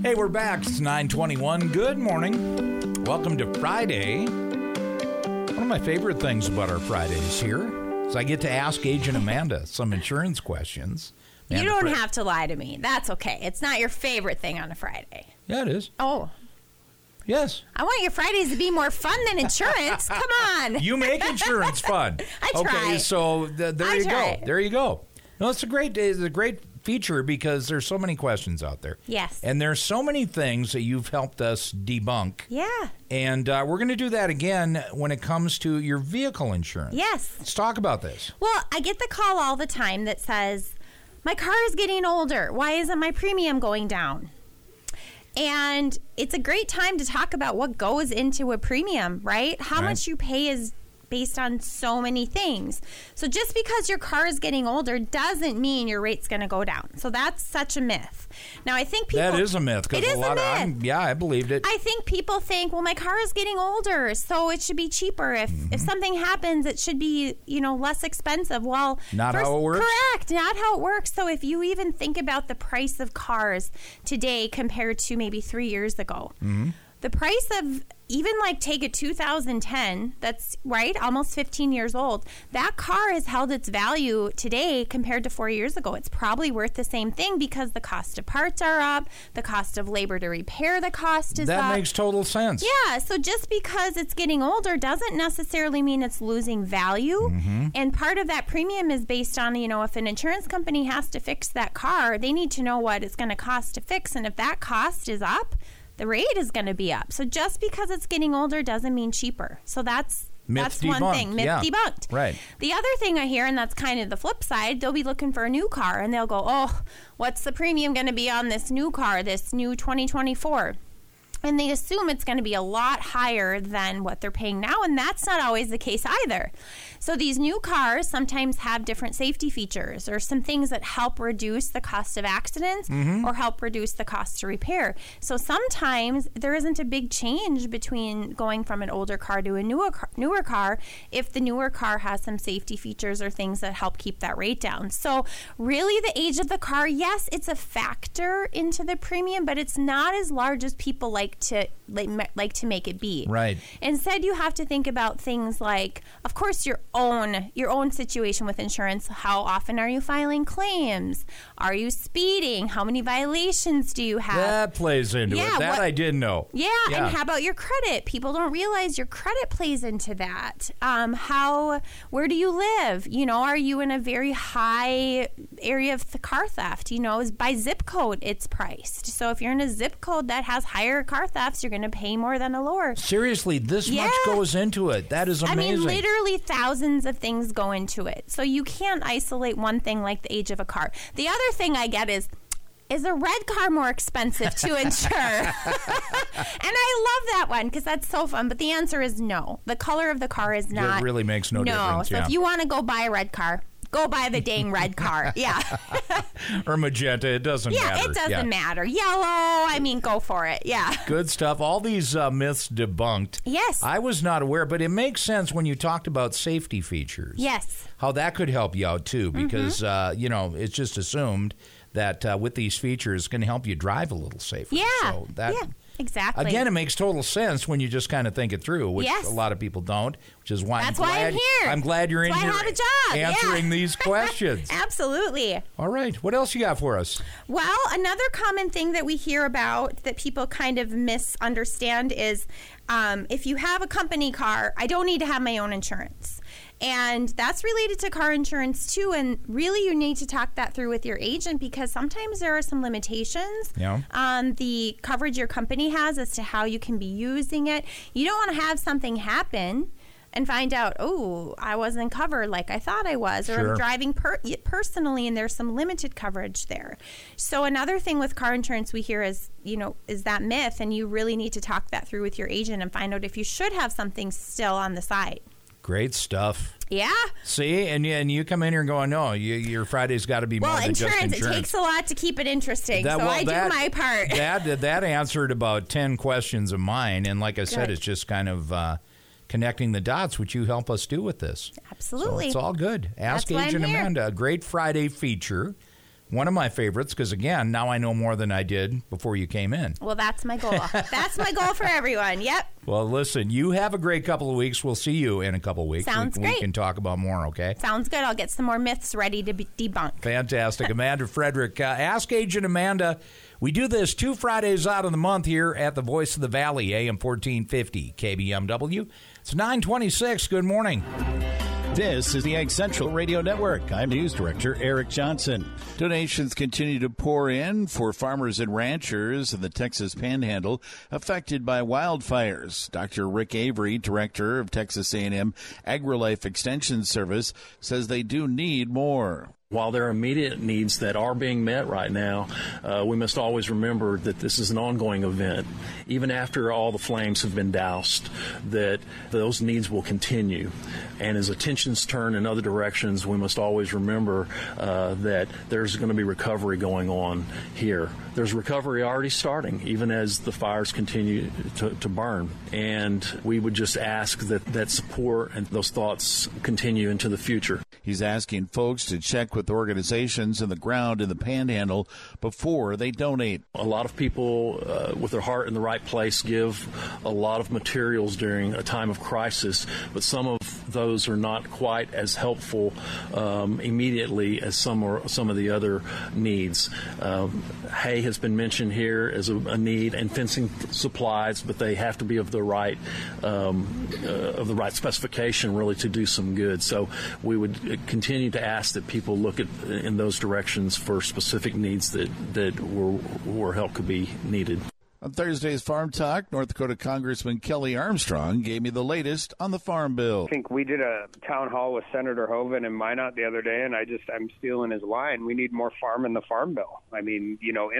Hey, we're back. It's 9:21. Good morning. Welcome to Friday. One of my favorite things about our Fridays here is I get to ask Agent Amanda some insurance questions. You don't have to lie to me. That's okay. It's not your favorite thing on a Friday. Yeah, it is. Oh. Yes. I want your Fridays to be more fun than insurance. Come on. You make insurance fun. I try. Okay, so there you go. There you go. No, it's a great feature because there's so many questions out there. Yes. And there's so many things that you've helped us debunk. Yeah. And we're going to do that again when it comes to your vehicle insurance. Yes. Let's talk about this. Well, I get the call all the time that says, my car is getting older. Why isn't my premium going down? And it's a great time to talk about what goes into a premium, right? How much you pay is based on so many things. So just because your car is getting older doesn't mean your rate's going to go down. So that's such a myth. Now, I think people... That is a myth. It is a myth. Yeah, I believed it. I think people think, well, my car is getting older, so it should be cheaper. If something happens, it should be, less expensive. Well, not how it works? Correct. Not how it works. So if you even think about the price of cars today compared to maybe 3 years ago, the price of... Even take a 2010, that's right, almost 15 years old. That car has held its value today compared to 4 years ago. It's probably worth the same thing because the cost of parts are up, the cost of labor to repair the cost is up. That makes total sense. Yeah, so just because it's getting older doesn't necessarily mean it's losing value. And part of that premium is based on, if an insurance company has to fix that car, they need to know what it's going to cost to fix. And if that cost is up, the rate is going to be up. So just because it's getting older doesn't mean cheaper. So that's one thing. Myth debunked. Right. The other thing I hear, and that's kind of the flip side, they'll be looking for a new car and they'll go, oh, what's the premium going to be on this new car, this new 2024? And they assume it's going to be a lot higher than what they're paying now, and that's not always the case either. So these new cars sometimes have different safety features or some things that help reduce the cost of accidents or help reduce the cost to repair. So sometimes there isn't a big change between going from an older car to a newer car if the newer car has some safety features or things that help keep that rate down. So really the age of the car, yes, it's a factor into the premium, but it's not as large as people like to make it be. Right. Instead, you have to think about things like, of course, your own situation with insurance. How often are you filing claims? Are you speeding? How many violations do you have? That plays into it. I did know. Yeah, and how about your credit? People don't realize your credit plays into that. Where do you live? Are you in a very high area of the car theft? Is by zip code it's priced. So if you're in a zip code that has higher car thefts, you're going to pay more than a lower. Seriously, this much goes into it. That is amazing. I mean, literally thousands of things go into it. So you can't isolate one thing like the age of a car. The other thing I get is a red car more expensive to insure? And I love that one because that's so fun. But the answer is no. The color of the car is not. It really makes no difference. So if you want to go buy a red car, go buy the dang red car. Yeah. Or magenta. It doesn't matter. Yeah, it doesn't matter. Yellow, go for it. Yeah. Good stuff. All these myths debunked. Yes. I was not aware, but it makes sense when you talked about safety features. Yes. How that could help you out, too, because, it's just assumed that with these features, it's going to help you drive a little safer. Yeah. So exactly. Again, it makes total sense when you just kind of think it through, which a lot of people don't, which is why I'm here. I'm glad you're in here I have a job. answering these questions. Absolutely. All right. What else you got for us? Well, another common thing that we hear about that people kind of misunderstand is if you have a company car, I don't need to have my own insurance. And that's related to car insurance, too. And really, you need to talk that through with your agent because sometimes there are some limitations on the coverage your company has as to how you can be using it. You don't want to have something happen and find out, oh, I wasn't covered like I thought I was, or I'm driving personally and there's some limited coverage there. So another thing with car insurance we hear is, is that myth, and you really need to talk that through with your agent and find out if you should have something still on the side. Great stuff. Yeah. See, and you come in here and go, no, your Friday's got to be more than just insurance. It takes a lot to keep it interesting, I do my part. That answered about 10 questions of mine, and like I said, it's just kind of connecting the dots, which you help us do with this. Absolutely. So it's all good. Ask Agent Amanda, a great Friday feature One of my favorites, because, again, now I know more than I did before you came in. Well, that's my goal. That's my goal for everyone. Yep. Well, listen, you have a great couple of weeks. We'll see you in a couple of weeks. Sounds great. We can talk about more, okay? Sounds good. I'll get some more myths ready to be debunked. Fantastic. Amanda Frederick. Ask Agent Amanda. We do this 2 Fridays out of the month here at the Voice of the Valley, AM 1450, KBMW. It's 9:26. Good morning. This is the Ag Central Radio Network. I'm News Director Eric Johnson. Donations continue to pour in for farmers and ranchers in the Texas Panhandle affected by wildfires. Dr. Rick Avery, Director of Texas A&M AgriLife Extension Service, says they do need more. While there are immediate needs that are being met right now, we must always remember that this is an ongoing event. Even after all the flames have been doused, that those needs will continue. And as attentions turn in other directions, we must always remember that there's going to be recovery going on here. There's recovery already starting, even as the fires continue to burn. And we would just ask that support and those thoughts continue into the future. He's asking folks to check with organizations in the ground in the Panhandle before they donate. A lot of people with their heart in the right place give a lot of materials during a time of crisis, but some of those are not quite as helpful immediately as some of the other needs. Hay has been mentioned here as a need, and fencing supplies, but they have to be of the right specification really to do some good. So we would continue to ask that people look in those directions for specific needs where help could be needed. On Thursday's Farm Talk, North Dakota Congressman Kelly Armstrong gave me the latest on the Farm Bill. I think we did a town hall with Senator Hoeven in Minot the other day, and I'm stealing his line. We need more farm in the Farm Bill. I mean,